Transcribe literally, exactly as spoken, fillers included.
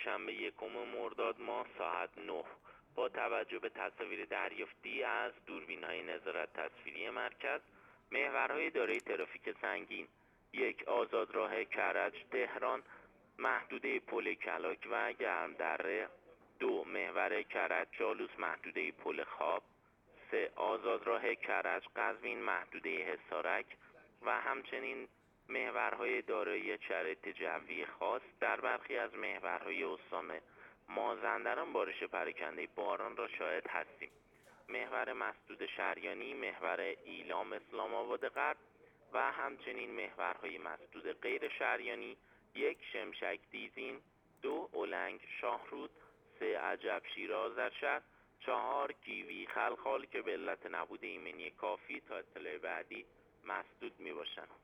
دوشنبه یکم مرداد ماه ساعت نه با توجه به تصاویر دریافتی از دوربین‌های نظارت تصویری مرکز، محورهای دارای ترافیک سنگین: یک، آزادراه کرج تهران محدوده پل کلاک و گرمدره. دو، محور کرج چالوس محدوده پل خواب. سه، آزادراه کرج قزوین محدوده حصارک و همچنین محورهای دارای شرایط جوی خاص در برخی از محورهای استان مازندران بارش پراکنده باران را شاهد هستیم. محور مسدود شریانی، محور ایلام اسلام آباد غرب و همچنین محورهای مسدود غیر شریانی: یک، شمشک دیزین. دو، اولنگ شاهرود. سه، عجب شیراز ارشد. چهار، گیوی خلخال که به علت نبود ایمنی کافی تا اطلاع بعدی مسدود می باشند.